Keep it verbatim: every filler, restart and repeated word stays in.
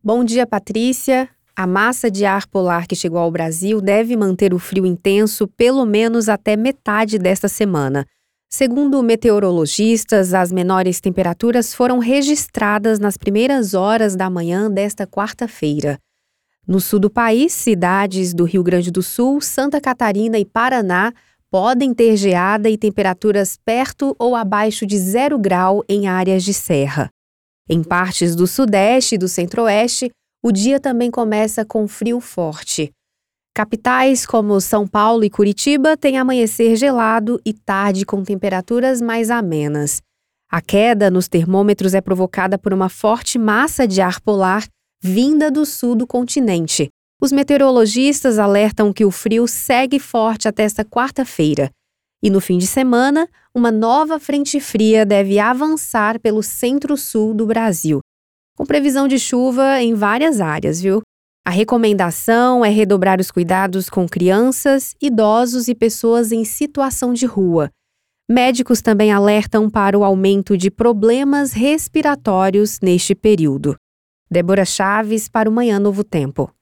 Bom dia, Patrícia. A massa de ar polar que chegou ao Brasil deve manter o frio intenso pelo menos até metade desta semana. Segundo meteorologistas, as menores temperaturas foram registradas nas primeiras horas da manhã desta quarta-feira. No sul do país, cidades do Rio Grande do Sul, Santa Catarina e Paraná podem ter geada e temperaturas perto ou abaixo de zero grau em áreas de serra. Em partes do Sudeste e do Centro-Oeste, o dia também começa com frio forte. Capitais como São Paulo e Curitiba têm amanhecer gelado e tarde com temperaturas mais amenas. A queda nos termômetros é provocada por uma forte massa de ar polar vinda do sul do continente. Os meteorologistas alertam que o frio segue forte até esta quarta-feira. E no fim de semana, uma nova frente fria deve avançar pelo centro-sul do Brasil, com previsão de chuva em várias áreas, viu? A recomendação é redobrar os cuidados com crianças, idosos e pessoas em situação de rua. Médicos também alertam para o aumento de problemas respiratórios neste período. Débora Chaves para o Manhã Novo Tempo.